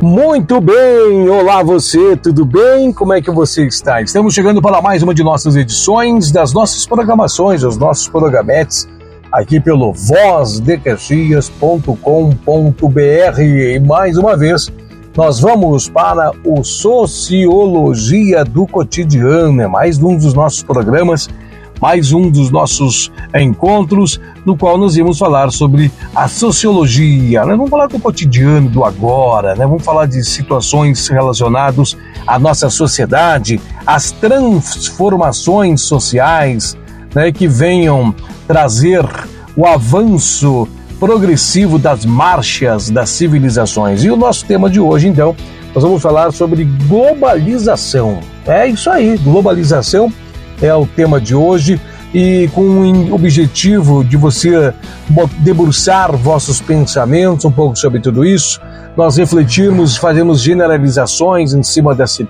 Muito bem, olá você, tudo bem? Como é que você está? Estamos chegando para mais uma de nossas edições, das nossas programações, dos nossos programetes, aqui pelo vozdecaxias.com.br. E mais uma vez, nós vamos para o Sociologia do Cotidiano, é mais um dos nossos programas, mais um dos nossos encontros, no qual nós vamos falar sobre a sociologia, né? Vamos falar do cotidiano, do agora, né? Vamos falar de situações relacionadas à nossa sociedade, às transformações sociais, né, que venham trazer o avanço progressivo das marchas das civilizações. E o nosso tema de hoje, então, nós vamos falar sobre globalização. É isso aí, globalização é o tema de hoje, e com o objetivo de você debruçar vossos pensamentos um pouco sobre tudo isso, nós refletirmos, fazemos generalizações em cima desse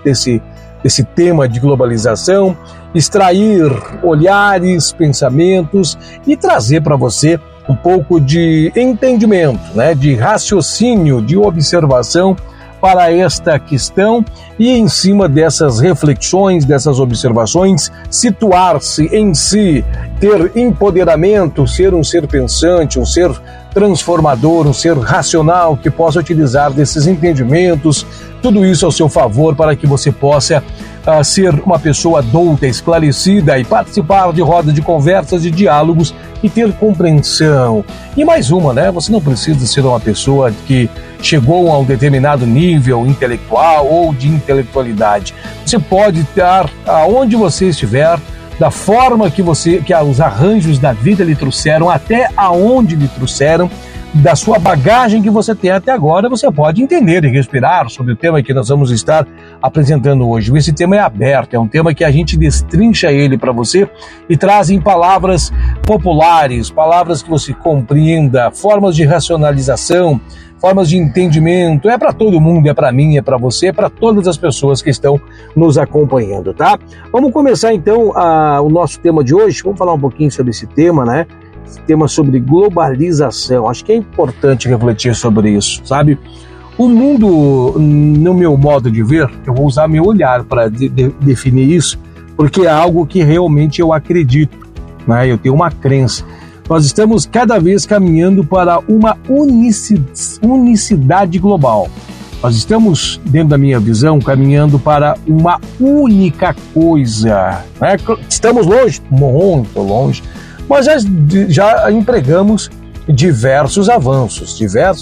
tema de globalização, extrair olhares, pensamentos e trazer para você um pouco de entendimento, né, de raciocínio, de observação para esta questão, e em cima dessas reflexões, dessas observações, situar-se em si, ter empoderamento, ser um ser pensante, um ser transformador, um ser racional que possa utilizar desses entendimentos, tudo isso ao seu favor para que você possa ser uma pessoa adulta, esclarecida e participar de rodas de conversas, de diálogos e ter compreensão. E mais uma, né? Você não precisa ser uma pessoa que chegou a um determinado nível intelectual ou de intelectualidade. Você pode estar aonde você estiver, da forma que os arranjos da vida lhe trouxeram, até aonde lhe trouxeram, da sua bagagem que você tem até agora, você pode entender e respirar sobre o tema que nós vamos estar apresentando hoje. Esse tema é aberto, é um tema que a gente destrincha ele para você e traz em palavras populares, palavras que você compreenda, formas de racionalização, formas de entendimento. É para todo mundo, é para mim, é para você, é para todas as pessoas que estão nos acompanhando, tá? Vamos começar então o nosso tema de hoje. Vamos falar um pouquinho sobre esse tema, né? Esse tema sobre globalização. Acho que é importante refletir sobre isso, sabe? O mundo, no meu modo de ver, eu vou usar meu olhar para definir isso, porque é algo que realmente eu acredito, né? Eu tenho uma crença. Nós estamos cada vez caminhando para uma unicidade global. Nós estamos, dentro da minha visão, caminhando para uma única coisa, né? Estamos longe, muito longe, mas já empregamos diversos avanços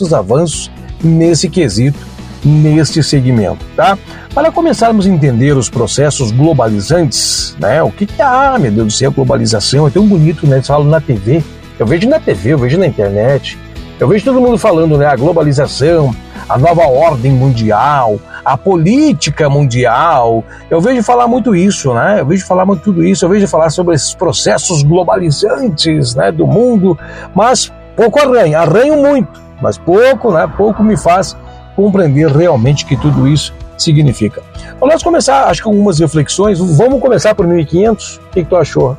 nesse quesito, neste segmento, tá? Para começarmos a entender os processos globalizantes, né? O que meu Deus do céu, globalização, é tão bonito, né? Eles falam na TV, eu vejo na TV, eu vejo na internet, eu vejo todo mundo falando, né? A globalização, a nova ordem mundial, a política mundial. Eu vejo falar muito isso, né? Eu vejo falar muito tudo isso, eu vejo falar sobre esses processos globalizantes, né, do mundo, mas pouco arranho muito, mas pouco, né? Pouco me faz compreender realmente o que tudo isso significa. Vamos começar, acho que algumas reflexões. Vamos começar por 1500. O que tu achou?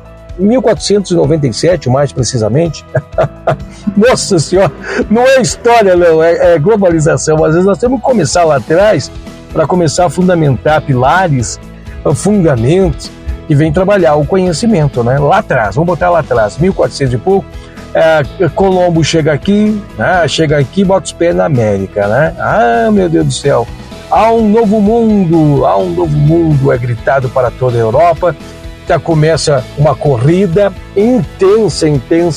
1497, mais precisamente. Nossa senhora, não é história não, é globalização. Às vezes nós temos que começar lá atrás para começar a fundamentar pilares, fundamentos que vem trabalhar o conhecimento, né? Lá atrás, vamos botar lá atrás, 1400 e pouco, Colombo chega aqui, bota os pés na América, né? Ah, meu Deus do céu, há um novo mundo, é gritado para toda a Europa. Já começa uma corrida intensa,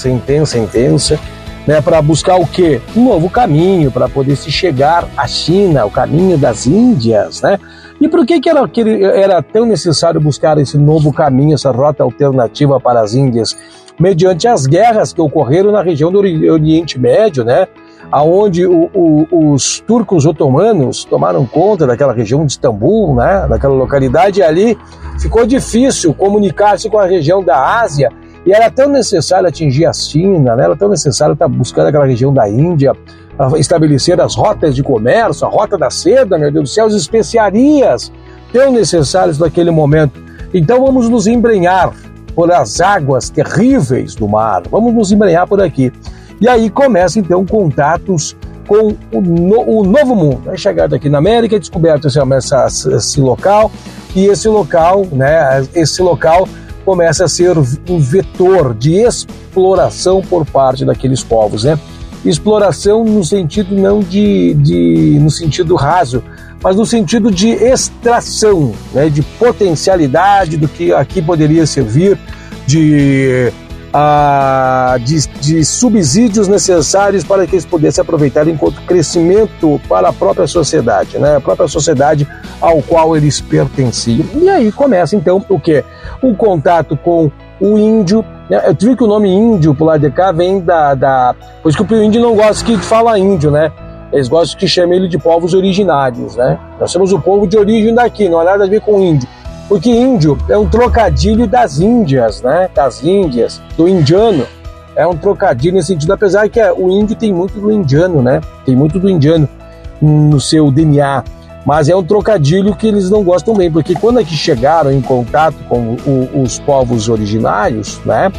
né, para buscar o quê? Um novo caminho, para poder se chegar à China, o caminho das Índias, né? E por que era tão necessário buscar esse novo caminho, essa rota alternativa para as Índias? Mediante as guerras que ocorreram na região do Oriente Médio, né? Onde os turcos otomanos tomaram conta daquela região de Istambul, né? Daquela localidade, e ali ficou difícil comunicar-se com a região da Ásia, e era tão necessário atingir a China, né? Era tão necessário estar buscando aquela região da Índia, estabelecer as rotas de comércio, a rota da seda, meu Deus do céu, as especiarias tão necessárias naquele momento. Então vamos nos embrenhar por as águas terríveis do mar, vamos nos embrenhar por aqui. E aí começam então contatos com o Novo Mundo. É chegado aqui na América, é descoberto esse local, e esse local começa a ser um vetor de exploração por parte daqueles povos, né? Exploração no sentido não no sentido raso, mas no sentido de extração, né? De potencialidade do que aqui poderia servir, de subsídios necessários para que eles pudessem aproveitar enquanto crescimento para a própria sociedade, né? A própria sociedade ao qual eles pertenciam. E aí começa então o quê? O contato com o índio. Eu tive que o nome índio pro lado de cá vem pois que o índio não gosta que fala índio, né? Eles gostam que chame ele de povos originários, né? Nós somos o povo de origem daqui, não há nada a ver com índio. Porque índio é um trocadilho das Índias, né? Das Índias, do indiano. É um trocadilho nesse sentido, apesar que o índio tem muito do indiano, né? Tem muito do indiano no seu DNA. Mas é um trocadilho que eles não gostam bem, porque quando aqui chegaram em contato com os povos originários, né?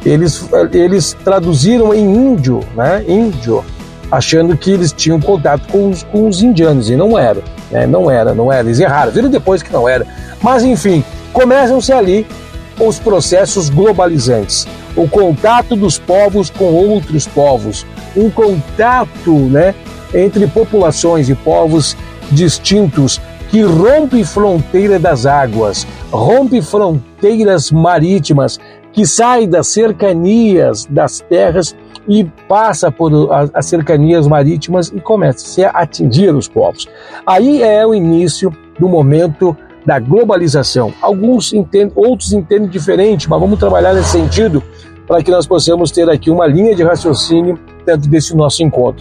Eles traduziram em índio, né? Índio, achando que eles tinham contato com os indianos, e não era, né? Não era, eles erraram, viram depois que não era. Mas enfim, começam-se ali os processos globalizantes, o contato dos povos com outros povos, um contato, né, entre populações e povos distintos que rompe fronteira das águas, rompe fronteiras marítimas, que sai das cercanias das terras e passa por as cercanias marítimas e começa a atingir os povos. Aí é o início do momento da globalização. Alguns entendem, outros entendem diferente, mas vamos trabalhar nesse sentido para que nós possamos ter aqui uma linha de raciocínio dentro desse nosso encontro.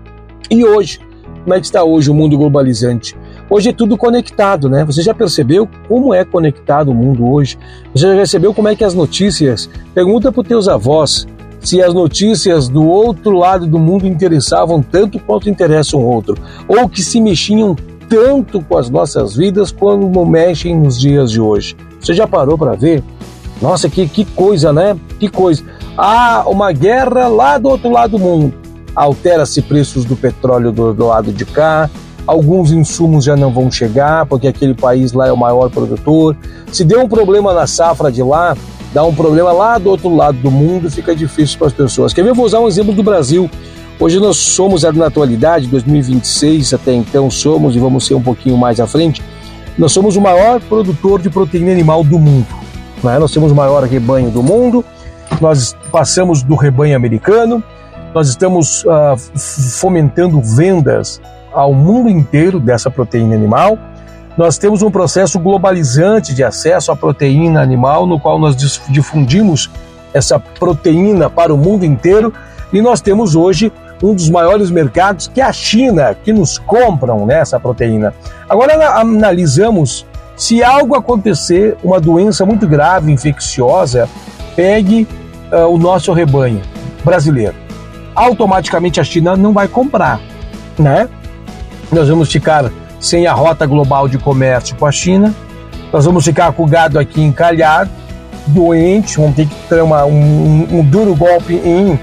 E hoje, como é que está hoje o mundo globalizante? Hoje é tudo conectado, né? Você já percebeu como é conectado o mundo hoje? Você já percebeu como é que as notícias... Pergunta para os teus avós se as notícias do outro lado do mundo interessavam tanto quanto interessam o outro, ou que se mexiam tanto com as nossas vidas quando mexem nos dias de hoje. Você já parou para ver? Nossa, que coisa, né? Que coisa. Uma guerra lá do outro lado do mundo. Altera-se preços do petróleo do lado de cá, alguns insumos já não vão chegar, porque aquele país lá é o maior produtor. Se deu um problema na safra de lá, dá um problema lá do outro lado do mundo, fica difícil para as pessoas. Quer ver? Eu vou usar um exemplo do Brasil. Hoje nós somos, na atualidade, 2026, até então somos, e vamos ser um pouquinho mais à frente, nós somos o maior produtor de proteína animal do mundo. Né? Nós temos o maior rebanho do mundo, nós passamos do rebanho americano, nós estamos fomentando vendas ao mundo inteiro dessa proteína animal. Nós temos um processo globalizante de acesso à proteína animal, no qual nós difundimos essa proteína para o mundo inteiro, e nós temos hoje um dos maiores mercados, que é a China, que nos compram, né, essa proteína. Agora analisamos, se algo acontecer, uma doença muito grave, infecciosa, pegue o nosso rebanho brasileiro, automaticamente a China não vai comprar, né? Nós vamos ficar sem a rota global de comércio com a China, nós vamos ficar com o gado aqui encalhado, doente, vamos ter que ter um duro golpe em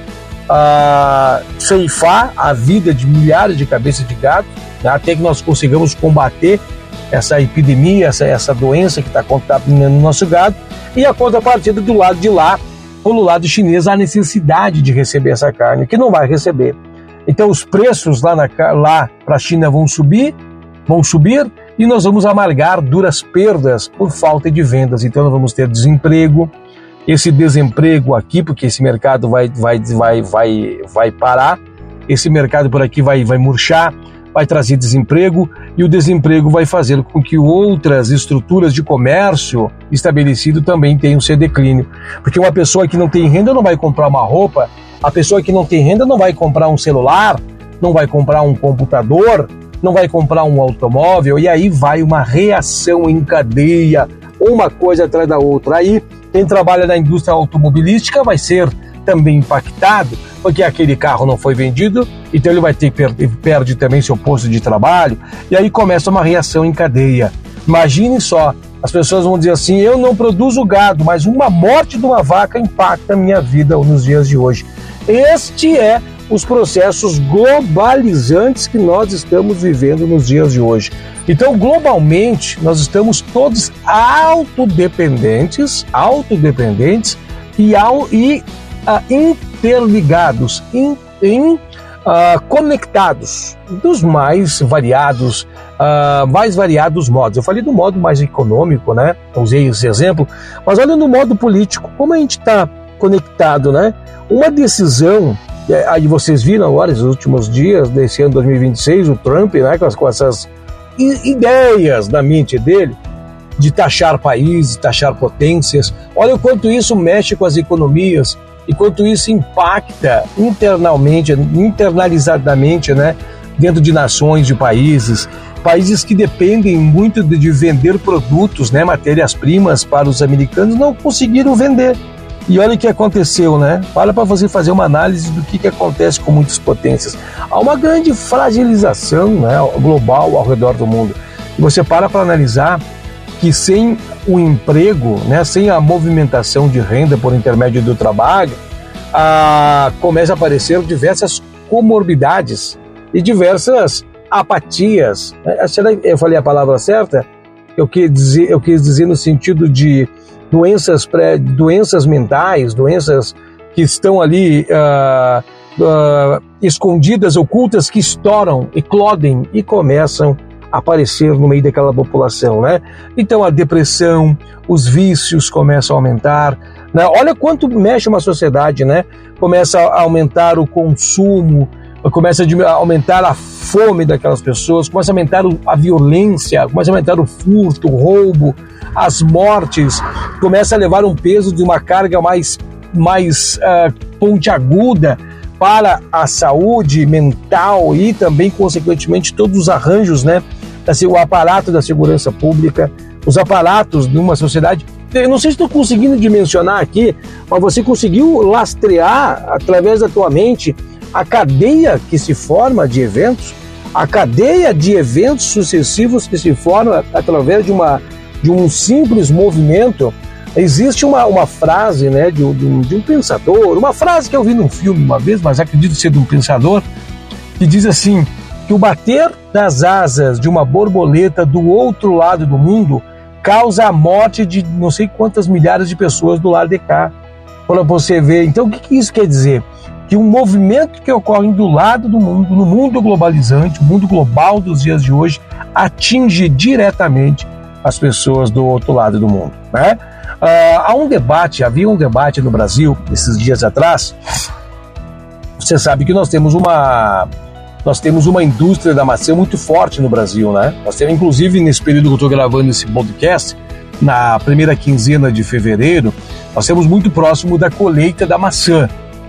ceifar a vida de milhares de cabeças de gado, né, até que nós consigamos combater essa epidemia, essa doença que está contaminando o nosso gado. E a contrapartida do lado de lá, pelo lado chinês, a necessidade de receber essa carne, que não vai receber. Então os preços lá para a China vão subir, e nós vamos amargar duras perdas por falta de vendas. Então nós vamos ter desemprego, esse desemprego aqui, porque esse mercado vai parar, esse mercado por aqui vai murchar, vai trazer desemprego, e o desemprego vai fazer com que outras estruturas de comércio estabelecido também tenham seu declínio. Porque uma pessoa que não tem renda não vai comprar uma roupa, a pessoa que não tem renda não vai comprar um celular, não vai comprar um computador, não vai comprar um automóvel, e aí vai uma reação em cadeia, uma coisa atrás da outra. Aí quem trabalha na indústria automobilística vai ser também impactado, porque aquele carro não foi vendido, então ele vai ter que perde também seu posto de trabalho, e aí começa uma reação em cadeia. Imagine só, as pessoas vão dizer assim: eu não produzo gado, mas uma morte de uma vaca impacta a minha vida nos dias de hoje. Este é os processos globalizantes que nós estamos vivendo nos dias de hoje. Então, globalmente, nós estamos todos autodependentes e interligados, conectados dos mais variados modos. Eu falei do modo mais econômico, né? Eu usei esse exemplo, mas olha no modo político, como a gente está conectado, né? Uma decisão, aí vocês viram agora, nos últimos dias desse ano 2026, o Trump, né, com essas ideias na mente dele, de taxar países, taxar potências. Olha o quanto isso mexe com as economias, e quanto isso impacta internalizadamente, né, dentro de nações, de países que dependem muito de vender produtos, né, matérias-primas para os americanos, não conseguiram vender. E olha o que aconteceu, né? Para você fazer uma análise do que acontece com muitas potências. Há uma grande fragilização, né, global ao redor do mundo. E você para analisar que sem o emprego, né, sem a movimentação de renda por intermédio do trabalho, começa a aparecer diversas comorbidades e diversas apatias. Eu falei a palavra certa? Eu quis dizer no sentido de doenças mentais, doenças que estão ali escondidas, ocultas, que estouram, eclodem e começam a aparecer no meio daquela população, né? Então a depressão, os vícios começam a aumentar, né? Olha quanto mexe uma sociedade, né? Começa a aumentar o consumo, começa a aumentar a fome daquelas pessoas, começa a aumentar a violência, começa a aumentar o furto, o roubo, as mortes, começa a levar um peso de uma carga mais pontiaguda para a saúde mental e também, consequentemente, todos os arranjos, né? O aparato da segurança pública, os aparatos de uma sociedade. Eu não sei se estou conseguindo dimensionar aqui, mas você conseguiu lastrear, através da tua mente, a cadeia que se forma de eventos, a cadeia de eventos sucessivos que se forma através de um simples movimento. Existe uma frase, né, de um pensador, uma frase que eu vi num filme uma vez, mas acredito ser de um pensador, que diz assim, que o bater das asas de uma borboleta do outro lado do mundo causa a morte de não sei quantas milhares de pessoas do lado de cá. Para você ver. Então, o que isso quer dizer? Que um movimento que ocorre do lado do mundo, no mundo globalizante, o mundo global dos dias de hoje, atinge diretamente as pessoas do outro lado do mundo, né? Havia um debate no Brasil, esses dias atrás. Você sabe que nós temos uma indústria da maçã muito forte no Brasil, né? Nós temos, inclusive, nesse período que eu estou gravando esse podcast, na primeira quinzena de fevereiro, nós temos muito próximo da colheita da maçã.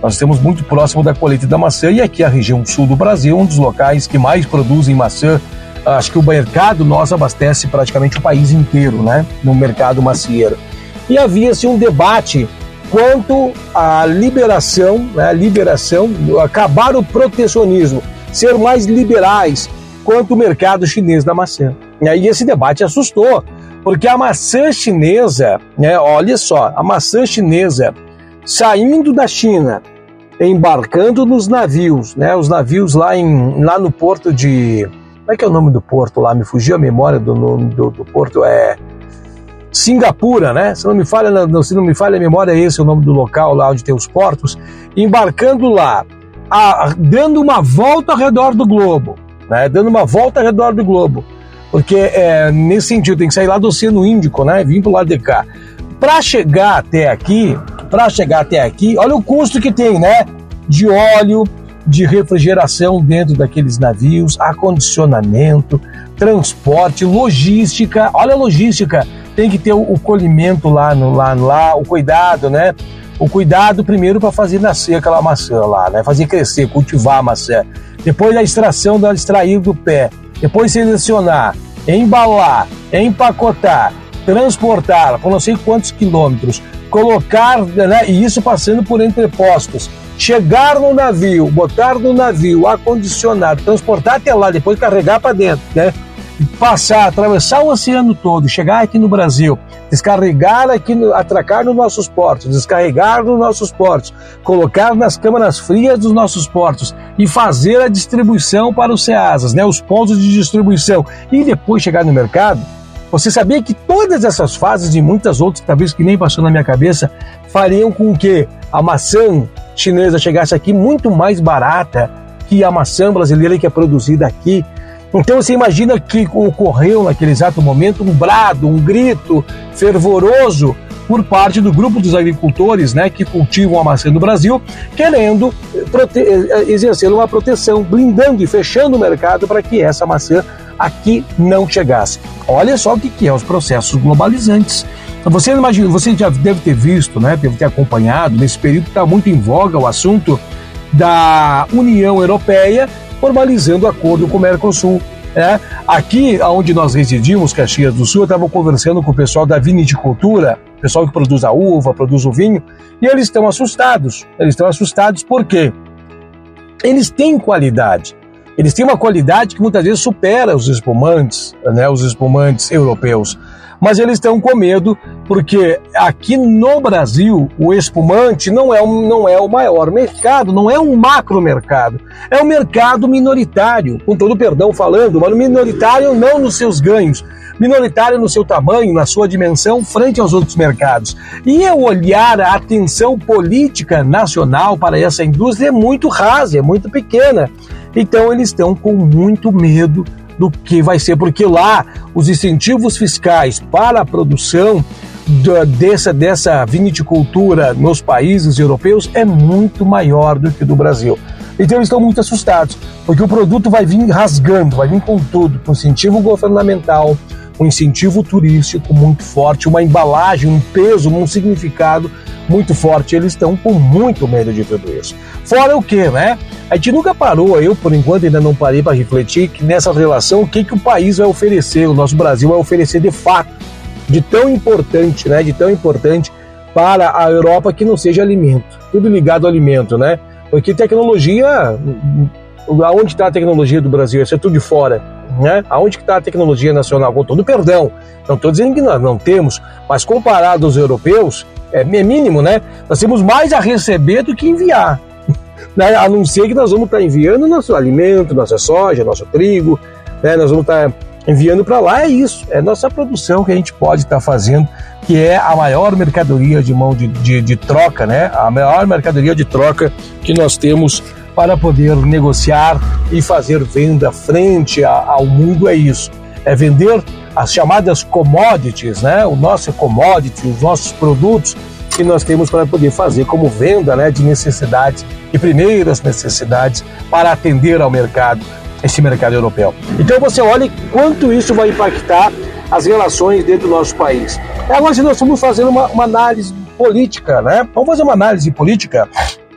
E aqui a região sul do Brasil, um dos locais que mais produzem maçã. Acho que o mercado nosso abastece praticamente o país inteiro, né? No mercado macieiro. E havia-se um debate quanto à liberação, acabar o protecionismo, ser mais liberais quanto o mercado chinês da maçã. E aí esse debate assustou, porque a maçã chinesa, né, olha só, a maçã chinesa saindo da China, embarcando nos navios, né, os navios lá no porto de... Como é que é o nome do porto lá? Me fugiu a memória do porto, Singapura, né? Se não me falha a memória, esse é o nome do local lá onde tem os portos, embarcando lá, dando uma volta ao redor do globo, né? Porque nesse sentido tem que sair lá do Oceano Índico, né? Vir pro lado de cá. Para chegar até aqui, olha o custo que tem, né? De óleo, de refrigeração dentro daqueles navios, acondicionamento, transporte, logística. Olha a logística, tem que ter o colhimento lá, o cuidado, né? O cuidado primeiro para fazer nascer aquela maçã lá, né? Fazer crescer, cultivar a maçã. Depois a extração, extrair do pé. Depois selecionar, embalar, empacotar, transportar por não sei quantos quilômetros, colocar, né? E isso passando por entrepostos. Chegar no navio, botar no navio, acondicionar, transportar até lá, depois carregar para dentro, né? atravessar o oceano todo, chegar aqui no Brasil, descarregar aqui, atracar nos nossos portos, descarregar nos nossos portos, colocar nas câmaras frias dos nossos portos e fazer a distribuição para os CEASAs, né, os pontos de distribuição, e depois chegar no mercado. Você sabia que todas essas fases e muitas outras, talvez que nem passou na minha cabeça, fariam com que a maçã chinesa chegasse aqui muito mais barata que a maçã brasileira que é produzida aqui? Então você imagina que ocorreu naquele exato momento um brado, um grito fervoroso por parte do grupo dos agricultores, né, que cultivam a maçã no Brasil, querendo exercer uma proteção, blindando e fechando o mercado para que essa maçã aqui não chegasse. Olha só o que é os processos globalizantes. Você imagina, você já deve ter visto, né, deve ter acompanhado, nesse período que está muito em voga o assunto da União Europeia formalizando acordo com o Mercosul. Aqui, onde nós residimos, Caxias do Sul, eu estava conversando com o pessoal da vinicultura, o pessoal que produz a uva, produz o vinho, e eles estão assustados. Eles estão assustados porque eles têm qualidade. Eles têm uma qualidade que muitas vezes supera os espumantes, né, os espumantes europeus. Mas eles estão com medo porque aqui no Brasil o espumante não é o maior mercado, não é um macro mercado, é um mercado minoritário, com todo o perdão falando, mas minoritário não nos seus ganhos, minoritário no seu tamanho, na sua dimensão, frente aos outros mercados. E o olhar, a atenção política nacional para essa indústria é muito rasa, é muito pequena. Então eles estão com muito medo do que vai ser, porque lá os incentivos fiscais para a produção dessa vinicultura nos países europeus é muito maior do que o do Brasil. Então eles estão muito assustados, porque o produto vai vir rasgando, vai vir com tudo, com incentivo governamental, um incentivo turístico muito forte, uma embalagem, um peso, um significado muito forte. Eles estão com muito medo de tudo isso. Fora o que, né? A gente nunca parou, eu por enquanto ainda não parei para refletir que nessa relação o que o país vai oferecer, o nosso Brasil vai oferecer de fato, de tão importante, né? De tão importante para a Europa que não seja alimento, tudo ligado ao alimento, né? Porque tecnologia, aonde está a tecnologia do Brasil? Isso é tudo de fora, né? Aonde que está a tecnologia nacional? Com todo perdão, não estou dizendo que nós não temos, mas comparado aos europeus, é mínimo, né? Nós temos mais a receber do que enviar. A não ser que nós vamos estar enviando nosso alimento, nossa soja, nosso trigo, né? Nós vamos estar enviando para lá, é isso, é nossa produção que a gente pode estar fazendo, que é a maior mercadoria de mão de troca, né? A maior mercadoria de troca que nós temos para poder negociar e fazer venda frente ao mundo, é isso, é vender as chamadas commodities, né? O nosso commodity, os nossos produtos que nós temos para poder fazer como venda, né, de necessidades, de primeiras necessidades para atender ao mercado, esse mercado europeu. Então você olha quanto isso vai impactar as relações dentro do nosso país. Agora, se nós vamos fazer uma análise política, né? Vamos fazer uma análise política,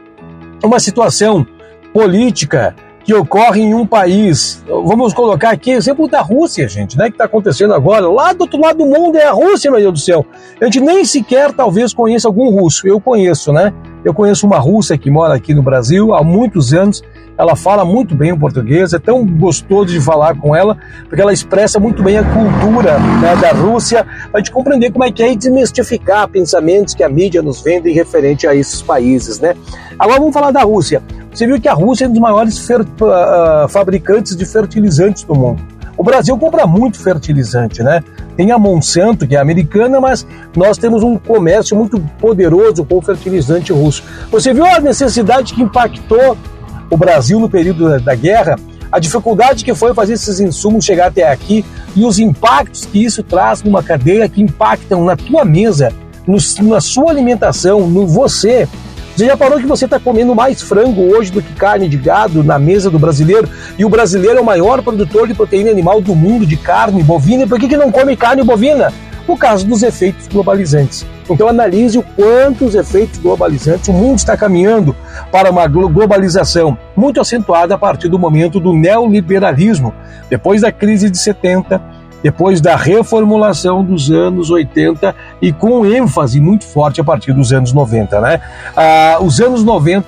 uma situação política que ocorre em um país, vamos colocar aqui o exemplo da Rússia, gente, né, que está acontecendo agora, lá do outro lado do mundo é a Rússia, meu Deus do céu. A gente nem sequer talvez conheça algum russo, eu conheço, né? Eu conheço uma russa que mora aqui no Brasil há muitos anos, ela fala muito bem o português, é tão gostoso de falar com ela, porque ela expressa muito bem a cultura, né, da Rússia, para a gente compreender como é que é e desmistificar pensamentos que a mídia nos vende referente a esses países, né? Agora vamos falar da Rússia. Você viu que a Rússia é um dos maiores fabricantes de fertilizantes do mundo. O Brasil compra muito fertilizante, né? Tem a Monsanto, que é americana, mas nós temos um comércio muito poderoso com o fertilizante russo. Você viu a necessidade que impactou o Brasil no período da guerra? A dificuldade que foi fazer esses insumos chegar até aqui e os impactos que isso traz numa cadeia que impactam na tua mesa, na sua alimentação, no você. Você já parou que você está comendo mais frango hoje do que carne de gado na mesa do brasileiro? E o brasileiro é o maior produtor de proteína animal do mundo, de carne bovina. E por que não come carne bovina? Por causa dos efeitos globalizantes. Então analise o quanto os efeitos globalizantes, o mundo está caminhando para uma globalização muito acentuada a partir do momento do neoliberalismo. Depois da crise de 70, depois da reformulação dos anos 80 e com ênfase muito forte a partir dos anos 90, né? Os anos 90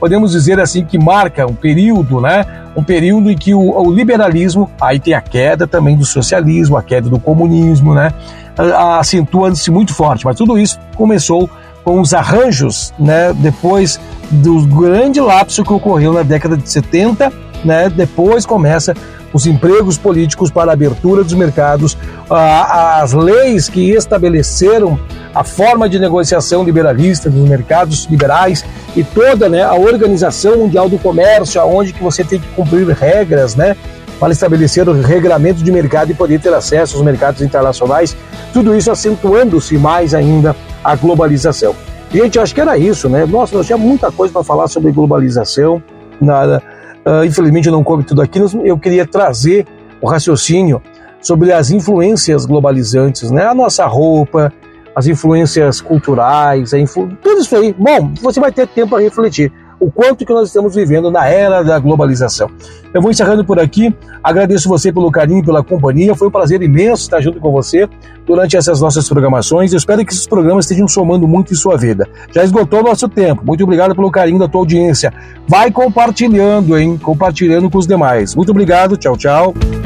podemos dizer assim que marca um período, né? Um período em que o liberalismo, aí tem a queda também do socialismo, a queda do comunismo, né? Acentua-se muito forte, mas tudo isso começou com os arranjos, né? Depois do grande lapso que ocorreu na década de 70, né? Depois começa os empregos políticos para a abertura dos mercados, as leis que estabeleceram a forma de negociação liberalista dos mercados liberais e toda, né, a Organização Mundial do Comércio, onde que você tem que cumprir regras, né, para estabelecer o regramento de mercado e poder ter acesso aos mercados internacionais, tudo isso acentuando-se mais ainda a globalização. Gente, acho que era isso, né? Nossa, nós tínhamos muita coisa para falar sobre globalização, infelizmente eu não coube tudo aqui, eu queria trazer o raciocínio sobre as influências globalizantes, né? A nossa roupa, as influências culturais, tudo isso aí. Bom, você vai ter tempo para refletir o quanto que nós estamos vivendo na era da globalização. Eu vou encerrando por aqui, agradeço você pelo carinho e pela companhia, foi um prazer imenso estar junto com você durante essas nossas programações, eu espero que esses programas estejam somando muito em sua vida. Já esgotou o nosso tempo, muito obrigado pelo carinho da tua audiência, vai compartilhando, hein? Compartilhando com os demais. Muito obrigado, tchau, tchau.